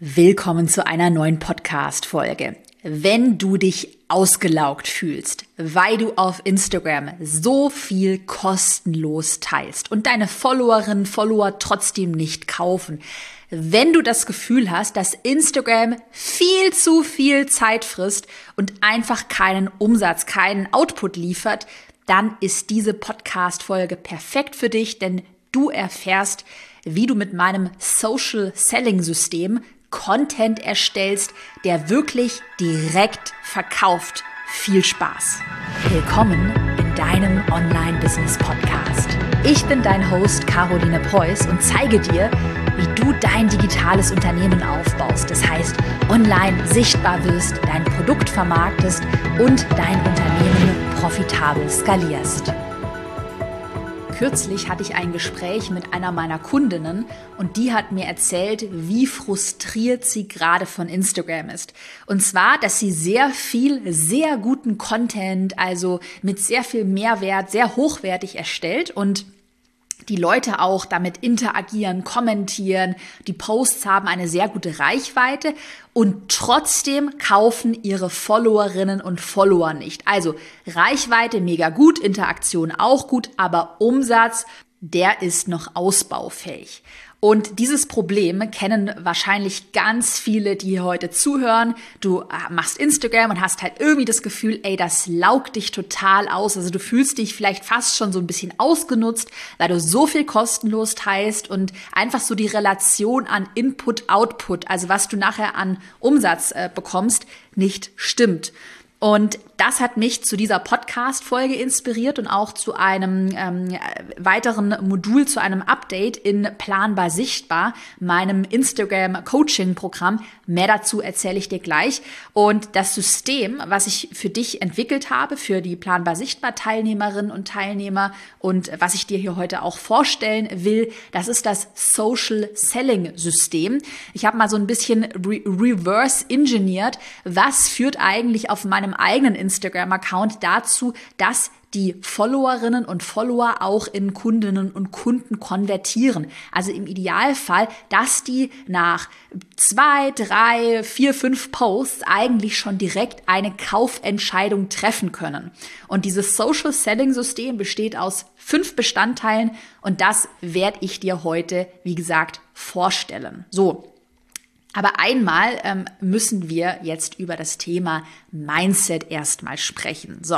Willkommen zu einer neuen Podcast-Folge. Wenn du dich ausgelaugt fühlst, weil du auf Instagram so viel kostenlos teilst und deine Followerinnen und Follower trotzdem nicht kaufen, wenn du das Gefühl hast, dass Instagram viel zu viel Zeit frisst und einfach keinen Umsatz, keinen Output liefert, dann ist diese Podcast-Folge perfekt für dich, denn du erfährst, wie du mit meinem Social Selling System Content erstellst, der wirklich direkt verkauft. Viel Spaß! Willkommen in deinem Online-Business-Podcast. Ich bin dein Host Caroline Preuß und zeige dir, wie du dein digitales Unternehmen aufbaust. Das heißt, online sichtbar wirst, dein Produkt vermarktest und dein Unternehmen profitabel skalierst. Kürzlich hatte ich ein Gespräch mit einer meiner Kundinnen und die hat mir erzählt, wie frustriert sie gerade von Instagram ist. Und zwar, dass sie sehr viel, sehr guten Content, also mit sehr viel Mehrwert, sehr hochwertig erstellt und die Leute auch damit interagieren, kommentieren, die Posts haben eine sehr gute Reichweite und trotzdem kaufen ihre Followerinnen und Follower nicht. Also Reichweite mega gut, Interaktion auch gut, aber Umsatz, der ist noch ausbaufähig. Und dieses Problem kennen wahrscheinlich ganz viele, die hier heute zuhören. Du machst Instagram und hast halt irgendwie das Gefühl, ey, das laugt dich total aus. Also du fühlst dich vielleicht fast schon so ein bisschen ausgenutzt, weil du so viel kostenlos teilst und einfach so die Relation an Input-Output, also was du nachher an Umsatz bekommst, nicht stimmt. Und das hat mich zu dieser Podcast-Folge inspiriert und auch zu einem weiteren Modul, zu einem Update in Planbar Sichtbar, meinem Instagram-Coaching-Programm. Mehr dazu erzähle ich dir gleich. Und das System, was ich für dich entwickelt habe, für die Planbar Sichtbar-Teilnehmerinnen und Teilnehmer und was ich dir hier heute auch vorstellen will, das ist das Social Selling System. Ich habe mal so ein bisschen reverse engineert, was führt eigentlich auf meinem eigenen Instagram-Account dazu, dass die Followerinnen und Follower auch in Kundinnen und Kunden konvertieren. Also im Idealfall, dass die nach 2, 3, 4, 5 Posts eigentlich schon direkt eine Kaufentscheidung treffen können. Und dieses Social Selling System besteht aus 5 Bestandteilen und das werde ich dir heute, wie gesagt, vorstellen. So. Aber einmal müssen wir jetzt über das Thema Mindset erstmal sprechen. So,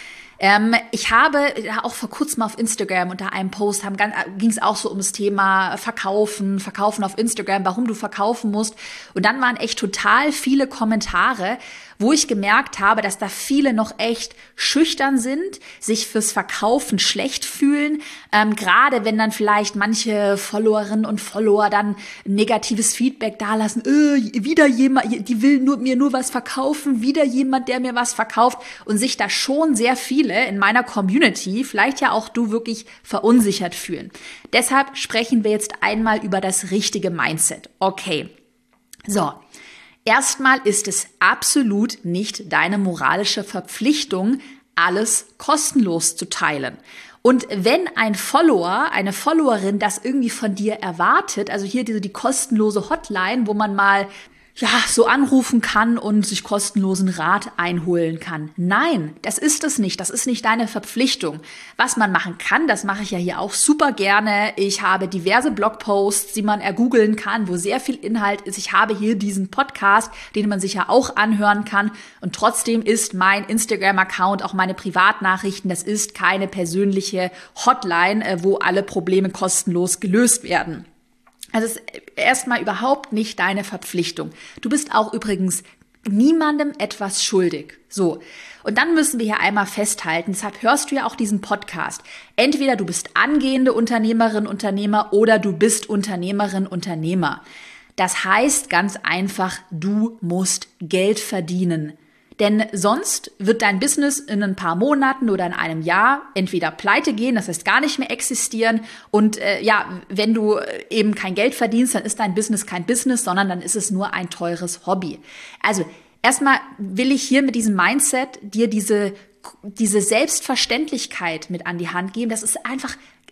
ich habe auch vor kurzem auf Instagram unter einem Post ging es auch so ums Thema Verkaufen auf Instagram, warum du verkaufen musst. Und dann waren echt total viele Kommentare, wo ich gemerkt habe, dass da viele noch echt schüchtern sind, sich fürs Verkaufen schlecht fühlen, gerade wenn dann vielleicht manche Followerinnen und Follower dann negatives Feedback dalassen, wieder jemand, die will mir nur was verkaufen, wieder jemand, der mir was verkauft und sich da schon sehr viele in meiner Community, vielleicht ja auch du, wirklich verunsichert fühlen. Deshalb sprechen wir jetzt einmal über das richtige Mindset. Okay, so. Erstmal ist es absolut nicht deine moralische Verpflichtung, alles kostenlos zu teilen. Und wenn ein Follower, eine Followerin das irgendwie von dir erwartet, also hier die kostenlose Hotline, wo man mal so anrufen kann und sich kostenlosen Rat einholen kann. Nein, das ist es nicht. Das ist nicht deine Verpflichtung. Was man machen kann, das mache ich ja hier auch super gerne. Ich habe diverse Blogposts, die man ergoogeln kann, wo sehr viel Inhalt ist. Ich habe hier diesen Podcast, den man sich ja auch anhören kann. Und trotzdem ist mein Instagram-Account, auch meine Privatnachrichten, das ist keine persönliche Hotline, wo alle Probleme kostenlos gelöst werden. Also es ist erstmal überhaupt nicht deine Verpflichtung. Du bist auch übrigens niemandem etwas schuldig. So. Und dann müssen wir hier einmal festhalten, deshalb hörst du ja auch diesen Podcast. Entweder du bist angehende Unternehmerin, Unternehmer oder du bist Unternehmerin, Unternehmer. Das heißt ganz einfach, du musst Geld verdienen. Denn sonst wird dein Business in ein paar Monaten oder in einem Jahr entweder pleite gehen, das heißt gar nicht mehr existieren. Und wenn du eben kein Geld verdienst, dann ist dein Business kein Business, sondern dann ist es nur ein teures Hobby. Also erstmal will ich hier mit diesem Mindset dir diese Selbstverständlichkeit mit an die Hand geben. Das ist einfach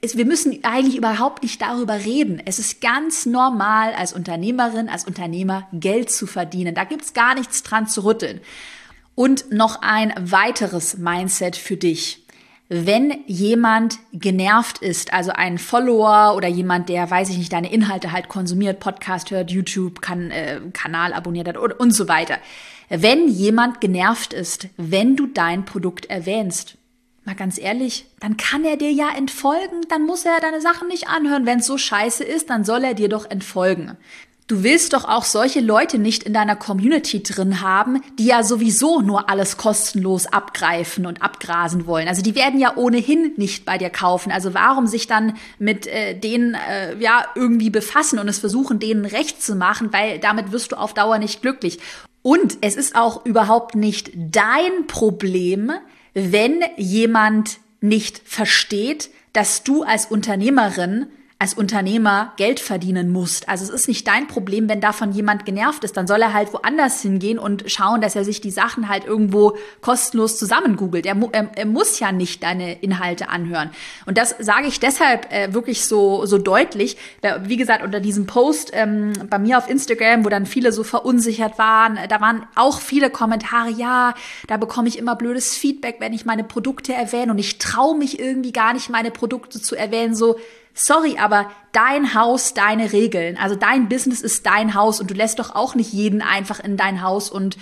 wir müssen eigentlich überhaupt nicht darüber reden. Es ist ganz normal, als Unternehmerin, als Unternehmer Geld zu verdienen. Da gibt's gar nichts dran zu rütteln. Und noch ein weiteres Mindset für dich. Wenn jemand genervt ist, also ein Follower oder jemand, der, weiß ich nicht, deine Inhalte halt konsumiert, Podcast hört, YouTube, Kanal abonniert hat und so weiter. Wenn jemand genervt ist, wenn du dein Produkt erwähnst, mal ganz ehrlich, dann kann er dir ja entfolgen, dann muss er deine Sachen nicht anhören. Wenn es so scheiße ist, dann soll er dir doch entfolgen. Du willst doch auch solche Leute nicht in deiner Community drin haben, die ja sowieso nur alles kostenlos abgreifen und abgrasen wollen. Also die werden ja ohnehin nicht bei dir kaufen. Also warum sich dann mit denen irgendwie befassen und es versuchen, denen recht zu machen, weil damit wirst du auf Dauer nicht glücklich. Und es ist auch überhaupt nicht dein Problem, wenn jemand nicht versteht, dass du als Unternehmerin, als Unternehmer Geld verdienen musst. Also es ist nicht dein Problem, wenn davon jemand genervt ist. Dann soll er halt woanders hingehen und schauen, dass er sich die Sachen halt irgendwo kostenlos zusammengoogelt. Er muss ja nicht deine Inhalte anhören. Und das sage ich deshalb wirklich so deutlich. Wie gesagt, unter diesem Post bei mir auf Instagram, wo dann viele so verunsichert waren, da waren auch viele Kommentare, ja, da bekomme ich immer blödes Feedback, wenn ich meine Produkte erwähne und ich traue mich irgendwie gar nicht, meine Produkte zu erwähnen, so. Sorry, aber dein Haus, deine Regeln. Also dein Business ist dein Haus und du lässt doch auch nicht jeden einfach in dein Haus und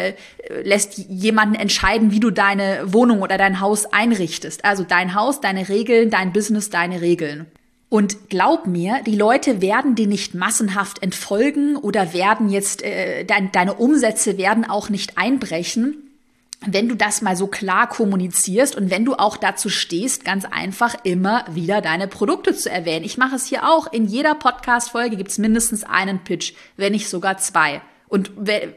lässt jemanden entscheiden, wie du deine Wohnung oder dein Haus einrichtest. Also dein Haus, deine Regeln, dein Business, deine Regeln. Und glaub mir, die Leute werden dir nicht massenhaft entfolgen oder werden jetzt, deine Umsätze werden auch nicht einbrechen, wenn du das mal so klar kommunizierst und wenn du auch dazu stehst, ganz einfach immer wieder deine Produkte zu erwähnen. Ich mache es hier auch. In jeder Podcast-Folge gibt es mindestens einen Pitch, wenn nicht sogar 2. Und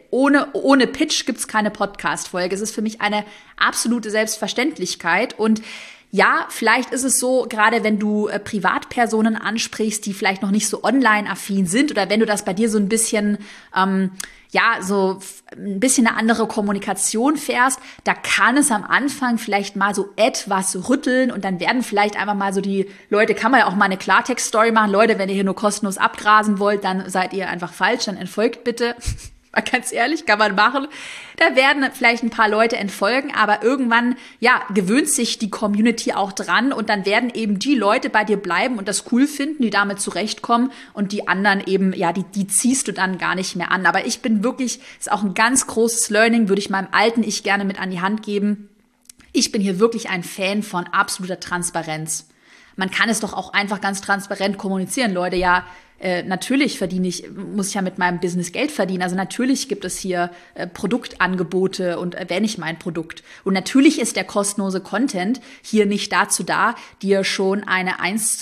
ohne Pitch gibt es keine Podcast-Folge. Es ist für mich eine absolute Selbstverständlichkeit. Und ja, vielleicht ist es so, gerade wenn du Privatpersonen ansprichst, die vielleicht noch nicht so online-affin sind oder wenn du das bei dir so ein bisschen so ein bisschen eine andere Kommunikation fährst, da kann es am Anfang vielleicht mal so etwas rütteln und dann werden vielleicht einfach mal so die Leute, kann man ja auch mal eine Klartext-Story machen, Leute, wenn ihr hier nur kostenlos abgrasen wollt, dann seid ihr einfach falsch, dann entfolgt bitte. Mal ganz ehrlich, kann man machen. Da werden vielleicht ein paar Leute entfolgen, aber irgendwann, gewöhnt sich die Community auch dran und dann werden eben die Leute bei dir bleiben und das cool finden, die damit zurechtkommen und die anderen eben, die ziehst du dann gar nicht mehr an. Aber ich bin wirklich, ist auch ein ganz großes Learning, würde ich meinem alten Ich gerne mit an die Hand geben. Ich bin hier wirklich ein Fan von absoluter Transparenz. Man kann es doch auch einfach ganz transparent kommunizieren, Leute, natürlich muss ich ja mit meinem Business Geld verdienen. Also natürlich gibt es hier Produktangebote und erwähne ich mein Produkt. Und natürlich ist der kostenlose Content hier nicht dazu da, dir schon eine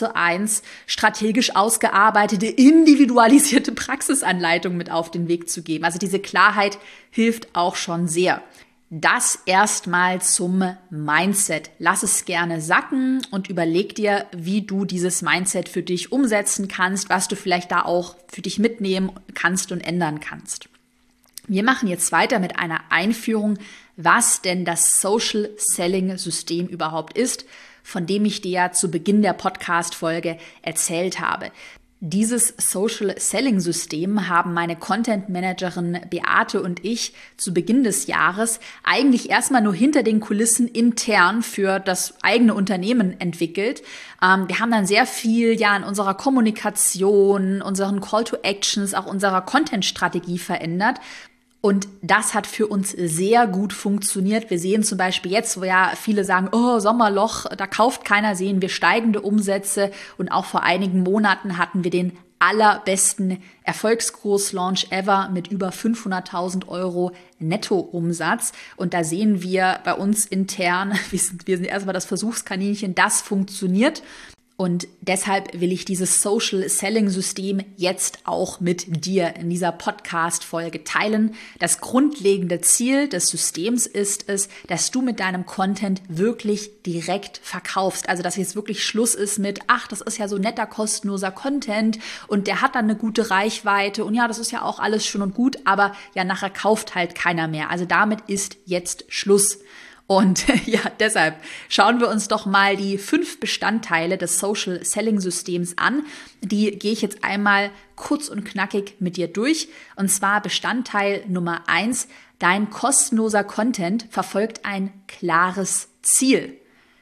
1:1 strategisch ausgearbeitete, individualisierte Praxisanleitung mit auf den Weg zu geben. Also diese Klarheit hilft auch schon sehr. Das erstmal zum Mindset. Lass es gerne sacken und überleg dir, wie du dieses Mindset für dich umsetzen kannst, was du vielleicht da auch für dich mitnehmen kannst und ändern kannst. Wir machen jetzt weiter mit einer Einführung, was denn das Social Selling System überhaupt ist, von dem ich dir ja zu Beginn der Podcast-Folge erzählt habe. Dieses Social Selling System haben meine Content Managerin Beate und ich zu Beginn des Jahres eigentlich erstmal nur hinter den Kulissen intern für das eigene Unternehmen entwickelt. Wir haben dann sehr viel in unserer Kommunikation, unseren Call to Actions, auch unserer Content Strategie verändert. Und das hat für uns sehr gut funktioniert. Wir sehen zum Beispiel jetzt, wo viele sagen, oh, Sommerloch, da kauft keiner, sehen wir steigende Umsätze. Und auch vor einigen Monaten hatten wir den allerbesten Erfolgskurslaunch ever mit über 500.000 € Nettoumsatz. Und da sehen wir bei uns intern, wir sind erstmal das Versuchskaninchen, das funktioniert. Und deshalb will ich dieses Social Selling System jetzt auch mit dir in dieser Podcast-Folge teilen. Das grundlegende Ziel des Systems ist es, dass du mit deinem Content wirklich direkt verkaufst. Also, dass jetzt wirklich Schluss ist mit, das ist ja so netter, kostenloser Content und der hat dann eine gute Reichweite und das ist ja auch alles schön und gut, aber nachher kauft halt keiner mehr. Also damit ist jetzt Schluss. Und ja, deshalb schauen wir uns doch mal die 5 Bestandteile des Social Selling Systems an. Die gehe ich jetzt einmal kurz und knackig mit dir durch. Und zwar Bestandteil Nummer 1, dein kostenloser Content verfolgt ein klares Ziel.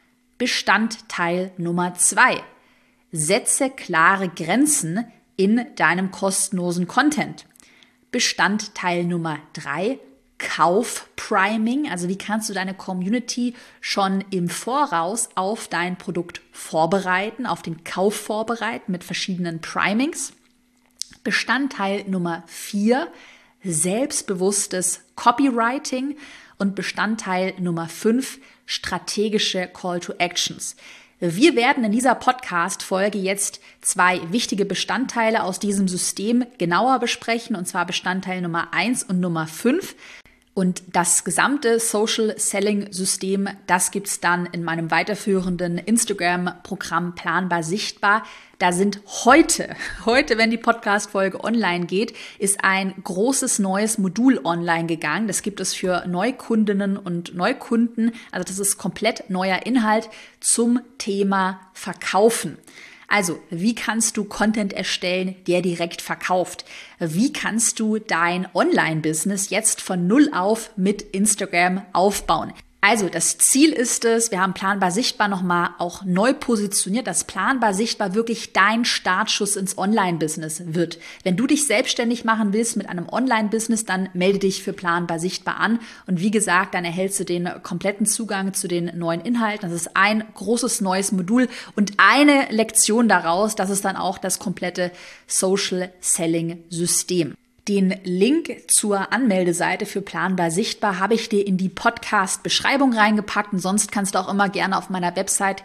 Bestandteil Nummer 2, setze klare Grenzen in deinem kostenlosen Content. Bestandteil Nummer 3, Kauf-Priming, also wie kannst du deine Community schon im Voraus auf dein Produkt vorbereiten, auf den Kauf vorbereiten mit verschiedenen Primings. Bestandteil Nummer 4, selbstbewusstes Copywriting und Bestandteil Nummer 5, strategische Call to Actions. Wir werden in dieser Podcast-Folge jetzt 2 wichtige Bestandteile aus diesem System genauer besprechen, und zwar Bestandteil Nummer 1 und Nummer 5. Und das gesamte Social Selling System, das gibt's dann in meinem weiterführenden Instagram-Programm Planbar Sichtbar. Da sind heute, wenn die Podcast-Folge online geht, ist ein großes neues Modul online gegangen. Das gibt es für Neukundinnen und Neukunden. Also das ist komplett neuer Inhalt zum Thema Verkaufen. Also, wie kannst du Content erstellen, der direkt verkauft? Wie kannst du dein Online-Business jetzt von null auf mit Instagram aufbauen? Also, das Ziel ist es, wir haben Planbar Sichtbar nochmal auch neu positioniert, dass Planbar Sichtbar wirklich dein Startschuss ins Online-Business wird. Wenn du dich selbstständig machen willst mit einem Online-Business, dann melde dich für Planbar Sichtbar an. Und wie gesagt, dann erhältst du den kompletten Zugang zu den neuen Inhalten. Das ist ein großes neues Modul und eine Lektion daraus, das ist dann auch das komplette Social Selling System. Den Link zur Anmeldeseite für Planbar Sichtbar habe ich dir in die Podcast-Beschreibung reingepackt und sonst kannst du auch immer gerne auf meiner Website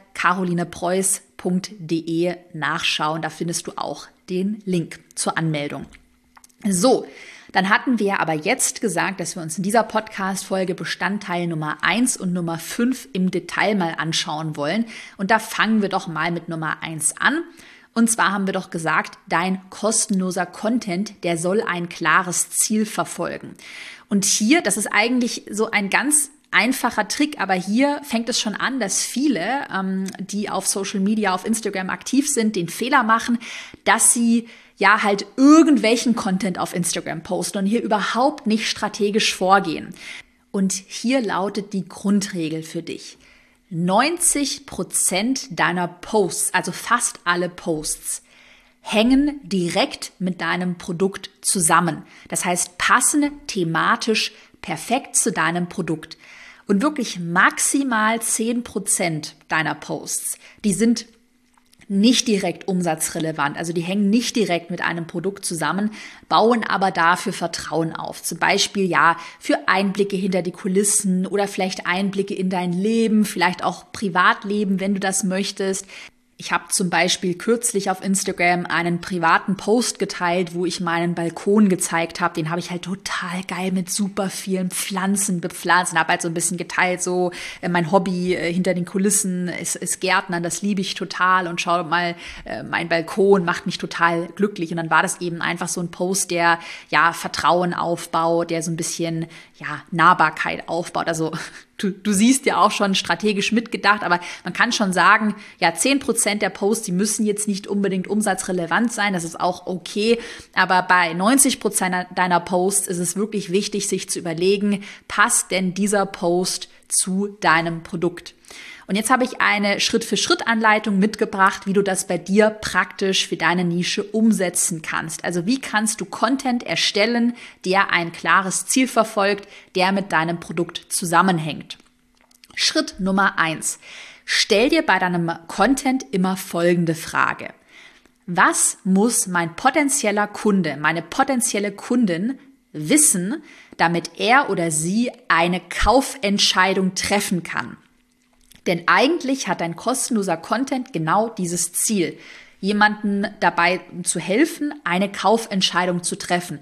carolinepreuß.de nachschauen. Da findest du auch den Link zur Anmeldung. So, dann hatten wir aber jetzt gesagt, dass wir uns in dieser Podcast-Folge Bestandteil Nummer 1 und Nummer 5 im Detail mal anschauen wollen. Und da fangen wir doch mal mit Nummer 1 an. Und zwar haben wir doch gesagt, dein kostenloser Content, der soll ein klares Ziel verfolgen. Und hier, das ist eigentlich so ein ganz einfacher Trick, aber hier fängt es schon an, dass viele, die auf Social Media, auf Instagram aktiv sind, den Fehler machen, dass sie ja halt irgendwelchen Content auf Instagram posten und hier überhaupt nicht strategisch vorgehen. Und hier lautet die Grundregel für dich. 90% deiner Posts, also fast alle Posts, hängen direkt mit deinem Produkt zusammen. Das heißt, passen thematisch perfekt zu deinem Produkt. Und wirklich maximal 10% deiner Posts, die sind nicht direkt umsatzrelevant, also die hängen nicht direkt mit einem Produkt zusammen, bauen aber dafür Vertrauen auf. Zum Beispiel ja für Einblicke hinter die Kulissen oder vielleicht Einblicke in dein Leben, vielleicht auch Privatleben, wenn du das möchtest. Ich habe zum Beispiel kürzlich auf Instagram einen privaten Post geteilt, wo ich meinen Balkon gezeigt habe. Den habe ich halt total geil mit super vielen Pflanzen bepflanzt und habe halt so ein bisschen geteilt, so mein Hobby hinter den Kulissen ist Gärtnern, das liebe ich total und schau mal, mein Balkon macht mich total glücklich. Und dann war das eben einfach so ein Post, der ja Vertrauen aufbaut, der so ein bisschen ja Nahbarkeit aufbaut. Also Du siehst ja auch schon strategisch mitgedacht, aber man kann schon sagen, ja, 10% der Posts, die müssen jetzt nicht unbedingt umsatzrelevant sein, das ist auch okay, aber bei 90% deiner Posts ist es wirklich wichtig, sich zu überlegen, passt denn dieser Post zu deinem Produkt? Und jetzt habe ich eine Schritt-für-Schritt-Anleitung mitgebracht, wie du das bei dir praktisch für deine Nische umsetzen kannst. Also wie kannst du Content erstellen, der ein klares Ziel verfolgt, der mit deinem Produkt zusammenhängt. Schritt Nummer 1. Stell dir bei deinem Content immer folgende Frage. Was muss mein potenzieller Kunde, meine potenzielle Kundin wissen, damit er oder sie eine Kaufentscheidung treffen kann? Denn eigentlich hat dein kostenloser Content genau dieses Ziel, jemanden dabei zu helfen, eine Kaufentscheidung zu treffen.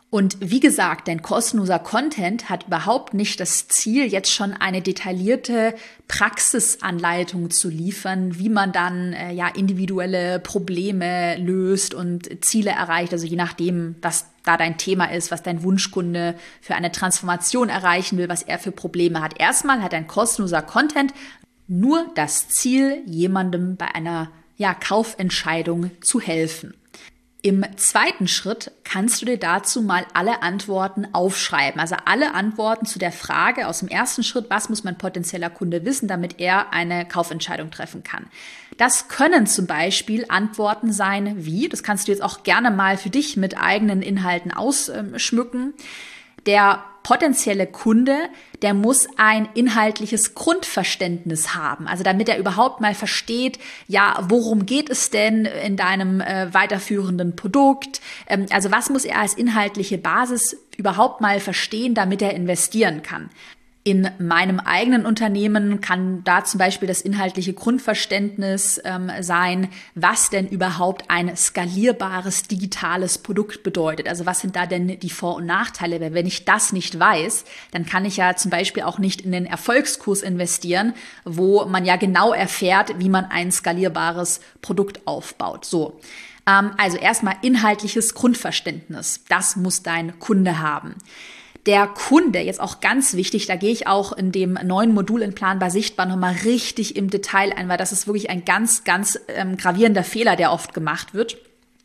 Und wie gesagt, dein kostenloser Content hat überhaupt nicht das Ziel, jetzt schon eine detaillierte Praxisanleitung zu liefern, wie man dann individuelle Probleme löst und Ziele erreicht. Also je nachdem, was da dein Thema ist, was dein Wunschkunde für eine Transformation erreichen will, was er für Probleme hat. Erstmal hat dein kostenloser Content nur das Ziel, jemandem bei einer Kaufentscheidung zu helfen. Im zweiten Schritt kannst du dir dazu mal alle Antworten aufschreiben. Also alle Antworten zu der Frage aus dem ersten Schritt, was muss mein potenzieller Kunde wissen, damit er eine Kaufentscheidung treffen kann. Das können zum Beispiel Antworten sein wie, das kannst du jetzt auch gerne mal für dich mit eigenen Inhalten ausschmücken, der potenzielle Kunde, der muss ein inhaltliches Grundverständnis haben. Also damit er überhaupt mal versteht, worum geht es denn in deinem weiterführenden Produkt? Also was muss er als inhaltliche Basis überhaupt mal verstehen, damit er investieren kann? In meinem eigenen Unternehmen kann da zum Beispiel das inhaltliche Grundverständnis sein, was denn überhaupt ein skalierbares digitales Produkt bedeutet. Also was sind da denn die Vor- und Nachteile? Weil wenn ich das nicht weiß, dann kann ich ja zum Beispiel auch nicht in den Erfolgskurs investieren, wo man ja genau erfährt, wie man ein skalierbares Produkt aufbaut. So. Also erstmal inhaltliches Grundverständnis. Das muss dein Kunde haben. Der Kunde, jetzt auch ganz wichtig, da gehe ich auch in dem neuen Modul in Planbar Sichtbar nochmal richtig im Detail ein, weil das ist wirklich ein ganz, ganz gravierender Fehler, der oft gemacht wird.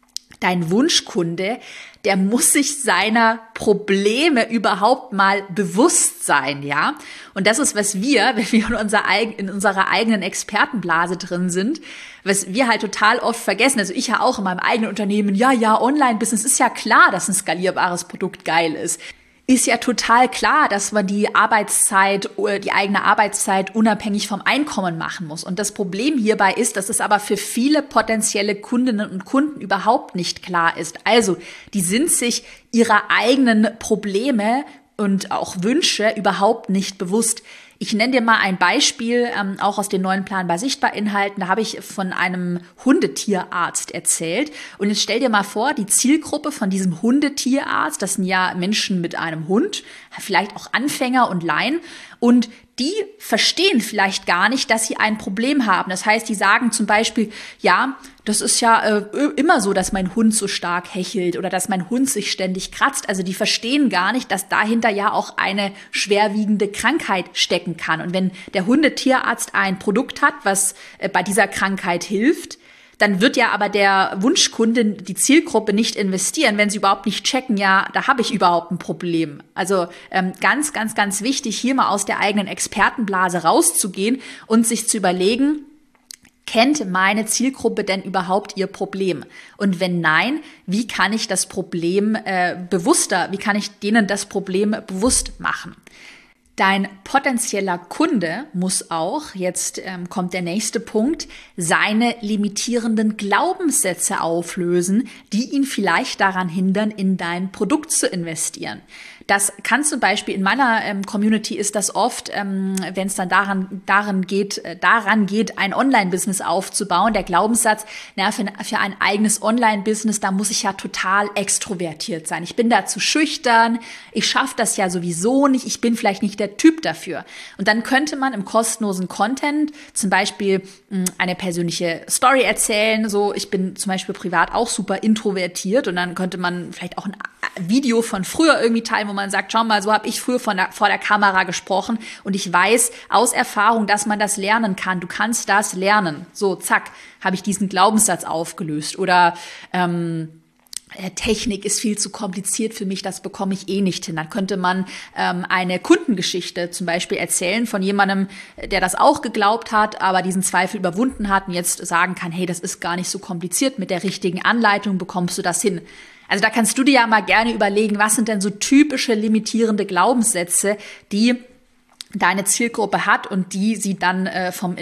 Dein Wunschkunde, der muss sich seiner Probleme überhaupt mal bewusst sein, ja. Und das ist, was wir, wenn wir in unserer eigenen Expertenblase drin sind, was wir halt total oft vergessen. Also ich ja auch in meinem eigenen Unternehmen, Online-Business ist ja klar, dass ein skalierbares Produkt geil ist. Ist ja total klar, dass man die eigene Arbeitszeit unabhängig vom Einkommen machen muss. Und das Problem hierbei ist, dass es aber für viele potenzielle Kundinnen und Kunden überhaupt nicht klar ist. Also, die sind sich ihrer eigenen Probleme und auch Wünsche überhaupt nicht bewusst. Ich nenne dir mal ein Beispiel, auch aus den neuen Planbar Sichtbar Inhalten. Da habe ich von einem Hundetierarzt erzählt. Und jetzt stell dir mal vor, die Zielgruppe von diesem Hundetierarzt, das sind ja Menschen mit einem Hund, vielleicht auch Anfänger und Laien. Und die verstehen vielleicht gar nicht, dass sie ein Problem haben. Das heißt, die sagen zum Beispiel, das ist ja immer so, dass mein Hund so stark hechelt oder dass mein Hund sich ständig kratzt. Also die verstehen gar nicht, dass dahinter ja auch eine schwerwiegende Krankheit stecken kann. Und wenn der Hundetierarzt ein Produkt hat, was bei dieser Krankheit hilft, dann wird ja aber der Wunschkunde, die Zielgruppe nicht investieren, wenn sie überhaupt nicht checken, da habe ich überhaupt ein Problem. Also ganz, ganz, ganz wichtig, hier mal aus der eigenen Expertenblase rauszugehen und sich zu überlegen, kennt meine Zielgruppe denn überhaupt ihr Problem? Und wenn nein, wie kann ich das Problem wie kann ich denen das Problem bewusst machen? Dein potenzieller Kunde muss auch, jetzt kommt der nächste Punkt, seine limitierenden Glaubenssätze auflösen, die ihn vielleicht daran hindern, in dein Produkt zu investieren. Das kann zum Beispiel in meiner Community ist das oft, wenn es dann daran geht, ein Online-Business aufzubauen. Der Glaubenssatz, für ein eigenes Online-Business, da muss ich ja total extrovertiert sein. Ich bin da zu schüchtern, ich schaffe das ja sowieso nicht, ich bin vielleicht nicht der Typ dafür. Und dann könnte man im kostenlosen Content zum Beispiel eine persönliche Story erzählen. So, ich bin zum Beispiel privat auch super introvertiert und dann könnte man vielleicht auch ein Video von früher irgendwie teilen, wo man sagt, schau mal, so habe ich früher vor der Kamera gesprochen und ich weiß aus Erfahrung, dass man das lernen kann. Du kannst das lernen. So, zack, habe ich diesen Glaubenssatz aufgelöst. Oder Technik ist viel zu kompliziert für mich, das bekomme ich eh nicht hin. Dann könnte man eine Kundengeschichte zum Beispiel erzählen von jemandem, der das auch geglaubt hat, aber diesen Zweifel überwunden hat und jetzt sagen kann, hey, das ist gar nicht so kompliziert, mit der richtigen Anleitung bekommst du das hin. Also da kannst du dir ja mal gerne überlegen, was sind denn so typische limitierende Glaubenssätze, die deine Zielgruppe hat und die sie dann vom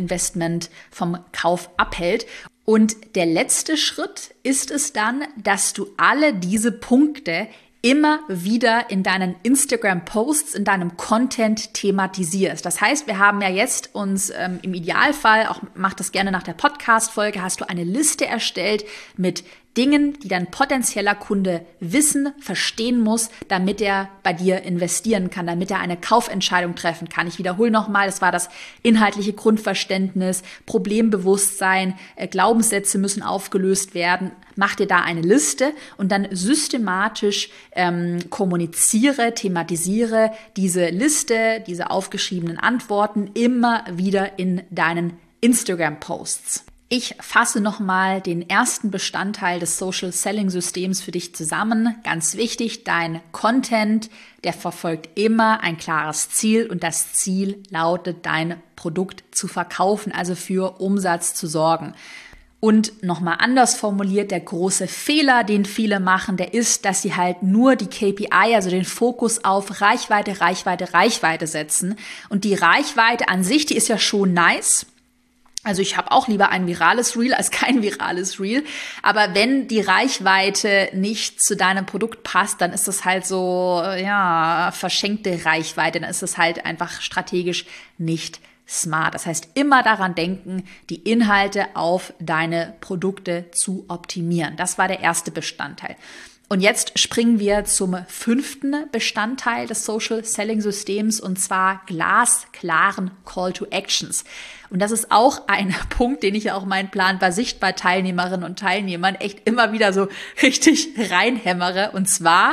Kauf abhält. Und der letzte Schritt ist es dann, dass du alle diese Punkte immer wieder in deinen Instagram-Posts, in deinem Content thematisierst. Das heißt, wir haben ja jetzt uns im Idealfall, auch mach das gerne nach der Podcast-Folge, hast du eine Liste erstellt mit Dingen, die dein potenzieller Kunde wissen, verstehen muss, damit er bei dir investieren kann, damit er eine Kaufentscheidung treffen kann. Ich wiederhole nochmal, das war das inhaltliche Grundverständnis, Problembewusstsein, Glaubenssätze müssen aufgelöst werden. Mach dir da eine Liste und dann systematisch kommuniziere, thematisiere diese Liste, diese aufgeschriebenen Antworten immer wieder in deinen Instagram-Posts. Ich fasse nochmal den ersten Bestandteil des Social Selling Systems für dich zusammen. Ganz wichtig, dein Content, der verfolgt immer ein klares Ziel und das Ziel lautet, dein Produkt zu verkaufen, also für Umsatz zu sorgen. Und nochmal anders formuliert, der große Fehler, den viele machen, der ist, dass sie halt nur die KPI, also den Fokus auf Reichweite setzen. Und die Reichweite an sich, die ist ja schon nice. Also ich habe auch lieber ein virales Reel als kein virales Reel. Aber wenn die Reichweite nicht zu deinem Produkt passt, dann ist das halt so, ja, verschenkte Reichweite. Dann ist es halt einfach strategisch nicht smart. Das heißt, immer daran denken, die Inhalte auf deine Produkte zu optimieren. Das war der erste Bestandteil. Und jetzt springen wir zum 5. Bestandteil des Social Selling Systems und zwar glasklaren Call to Actions. Und das ist auch ein Punkt, den ich ja auch meinen Plan bei sichtbar Teilnehmerinnen und Teilnehmern echt immer wieder so richtig reinhämmere. Und zwar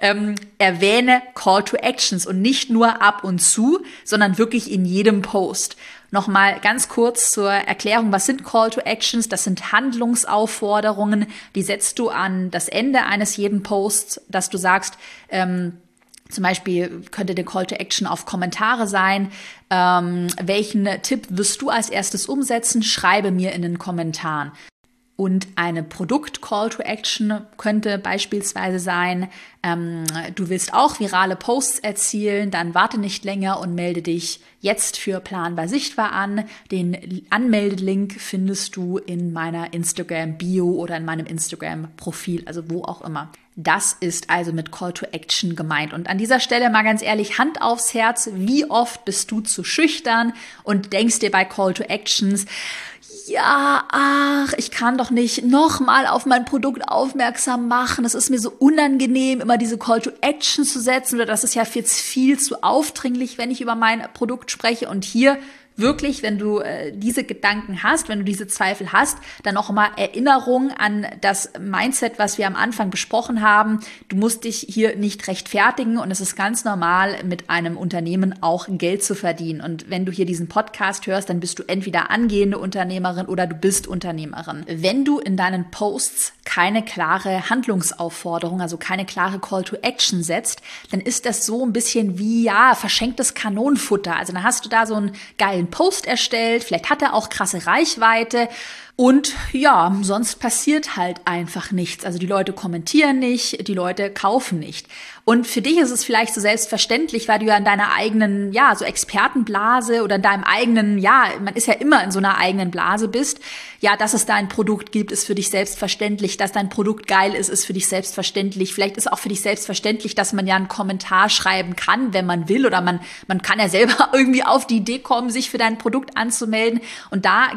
erwähne Call to Actions und nicht nur ab und zu, sondern wirklich in jedem Post. Nochmal ganz kurz zur Erklärung, was sind Call to Actions? Das sind Handlungsaufforderungen, die setzt du an das Ende eines jeden Posts, dass du sagst, zum Beispiel könnte der Call to Action auf Kommentare sein. Welchen Tipp wirst du als erstes umsetzen? Schreibe mir in den Kommentaren. Und eine Produkt-Call to Action könnte beispielsweise sein, du willst auch virale Posts erzielen, dann warte nicht länger und melde dich jetzt für Planbar Sichtbar an. Den Anmeldelink findest du in meiner Instagram-Bio oder in meinem Instagram-Profil, also wo auch immer. Das ist also mit Call to Action gemeint. Und an dieser Stelle mal ganz ehrlich, Hand aufs Herz, wie oft bist du zu schüchtern und denkst dir bei Call to Actions, ja, ach, ich kann doch nicht nochmal auf mein Produkt aufmerksam machen. Es ist mir so unangenehm, immer diese Call to Action zu setzen oder das ist ja jetzt viel zu aufdringlich, wenn ich über mein Produkt spreche. Und hier wirklich, wenn du diese Gedanken hast, wenn du diese Zweifel hast, dann noch mal Erinnerung an das Mindset, was wir am Anfang besprochen haben. Du musst dich hier nicht rechtfertigen und es ist ganz normal, mit einem Unternehmen auch Geld zu verdienen. Und wenn du hier diesen Podcast hörst, dann bist du entweder angehende Unternehmerin oder du bist Unternehmerin. Wenn du in deinen Posts keine klare Handlungsaufforderung, also keine klare Call to Action setzt, dann ist das so ein bisschen wie, ja, verschenktes Kanonenfutter. Also dann hast du da so einen geilen Post erstellt, vielleicht hat er auch krasse Reichweite und ja, sonst passiert halt einfach nichts. Also die Leute kommentieren nicht, die Leute kaufen nicht. Und für dich ist es vielleicht so selbstverständlich, weil du ja in deiner eigenen, ja, so Expertenblase oder in deinem eigenen, ja, man ist ja immer in so einer eigenen Blase bist. Ja, dass es da ein Produkt gibt, ist für dich selbstverständlich. Dass dein Produkt geil ist für dich selbstverständlich. Vielleicht ist auch für dich selbstverständlich, dass man ja einen Kommentar schreiben kann, wenn man will. Oder man kann ja selber irgendwie auf die Idee kommen, sich für dein Produkt anzumelden. Und da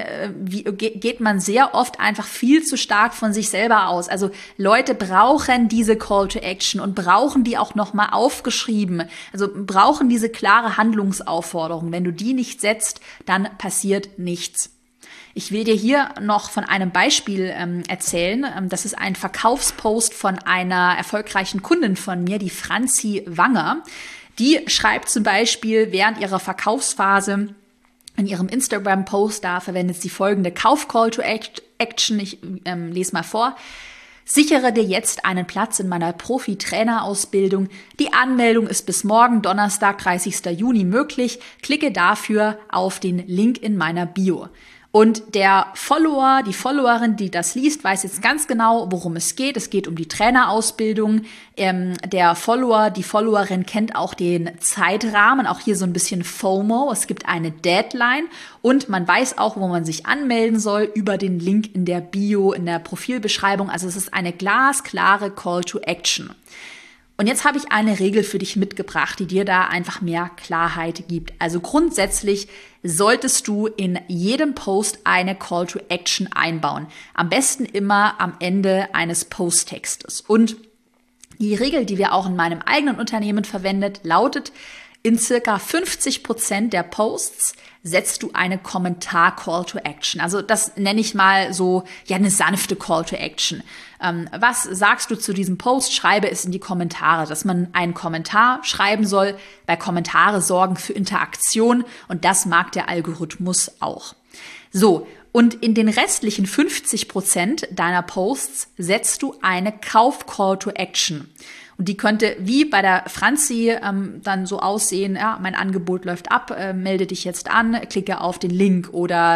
geht man sehr oft einfach viel zu stark von sich selber aus. Also Leute brauchen diese Call to Action und brauchen die auch nochmal aufgeschrieben. Also brauchen diese klare Handlungsaufforderung. Wenn du die nicht setzt, dann passiert nichts. Ich will dir hier noch von einem Beispiel erzählen. Das ist ein Verkaufspost von einer erfolgreichen Kundin von mir, die Franzi Wanger. Die schreibt zum Beispiel während ihrer Verkaufsphase in ihrem Instagram-Post, da verwendet sie folgende Kauf-Call to Action. Ich lese mal vor. Sichere dir jetzt einen Platz in meiner Profi-Trainer-Ausbildung. Die Anmeldung ist bis morgen, Donnerstag, 30. Juni möglich. Klicke dafür auf den Link in meiner Bio. Und der Follower, die Followerin, die das liest, weiß jetzt ganz genau, worum es geht. Es geht um die Trainerausbildung. Der Follower, die Followerin kennt auch den Zeitrahmen, auch hier so ein bisschen FOMO. Es gibt eine Deadline und man weiß auch, wo man sich anmelden soll, über den Link in der Bio, in der Profilbeschreibung. Also es ist eine glasklare Call to Action. Und jetzt habe ich eine Regel für dich mitgebracht, die dir da einfach mehr Klarheit gibt. Also grundsätzlich solltest du in jedem Post eine Call to Action einbauen. Am besten immer am Ende eines Posttextes. Und die Regel, die wir auch in meinem eigenen Unternehmen verwendet, lautet: In circa 50% der Posts setzt du eine Kommentar-Call to Action. Also das nenne ich mal so, ja, eine sanfte Call to Action. Was sagst du zu diesem Post? Schreibe es in die Kommentare, dass man einen Kommentar schreiben soll, weil Kommentare sorgen für Interaktion und das mag der Algorithmus auch. So, und in den restlichen 50% deiner Posts setzt du eine Kauf-Call to Action. Und die könnte wie bei der Franzi dann so aussehen: Ja, mein Angebot läuft ab, melde dich jetzt an, klicke auf den Link oder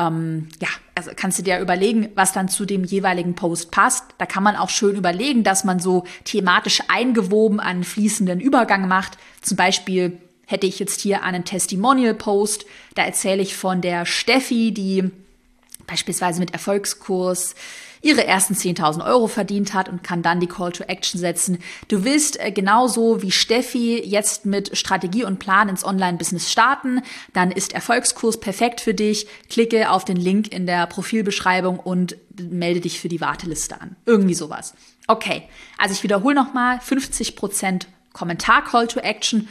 also kannst du dir überlegen, was dann zu dem jeweiligen Post passt. Da kann man auch schön überlegen, dass man so thematisch eingewoben einen fließenden Übergang macht. Zum Beispiel hätte ich jetzt hier einen Testimonial-Post, da erzähle ich von der Steffi, die beispielsweise mit Erfolgskurs ihre ersten 10.000 Euro verdient hat und kann dann die Call to Action setzen. Du willst genauso wie Steffi jetzt mit Strategie und Plan ins Online-Business starten, dann ist Erfolgskurs perfekt für dich. Klicke auf den Link in der Profilbeschreibung und melde dich für die Warteliste an. Irgendwie sowas. Okay, also ich wiederhole nochmal: 50% Kommentar-Call to Action,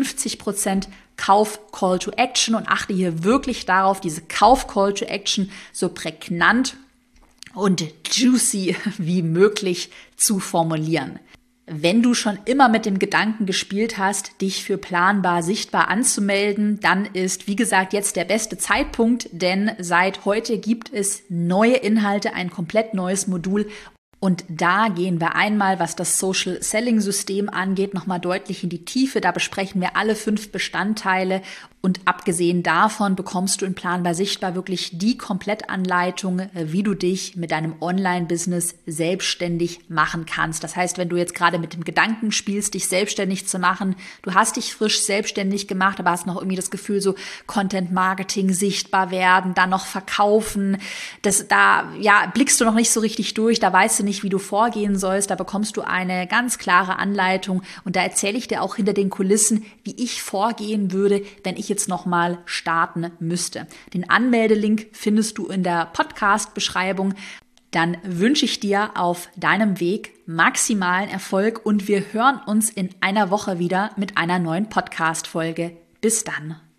50% Kauf-Call to Action, und achte hier wirklich darauf, diese Kauf-Call to Action so prägnant und juicy wie möglich zu formulieren. Wenn du schon immer mit dem Gedanken gespielt hast, dich für Planbar Sichtbar anzumelden, dann ist, wie gesagt, jetzt der beste Zeitpunkt, denn seit heute gibt es neue Inhalte, ein komplett neues Modul. Und da gehen wir einmal, was das Social Selling System angeht, nochmal deutlich in die Tiefe. Da besprechen wir alle 5 Bestandteile. Und abgesehen davon bekommst du in Planbar Sichtbar wirklich die Komplettanleitung, wie du dich mit deinem Online-Business selbstständig machen kannst. Das heißt, wenn du jetzt gerade mit dem Gedanken spielst, dich selbstständig zu machen, du hast dich frisch selbstständig gemacht, aber hast noch irgendwie das Gefühl, so Content-Marketing, sichtbar werden, dann noch verkaufen, blickst du noch nicht so richtig durch, da weißt du nicht, wie du vorgehen sollst. Da bekommst du eine ganz klare Anleitung und da erzähle ich dir auch hinter den Kulissen, wie ich vorgehen würde, wenn ich jetzt nochmal starten müsste. Den Anmeldelink findest du in der Podcast-Beschreibung. Dann wünsche ich dir auf deinem Weg maximalen Erfolg und wir hören uns in einer Woche wieder mit einer neuen Podcast-Folge. Bis dann.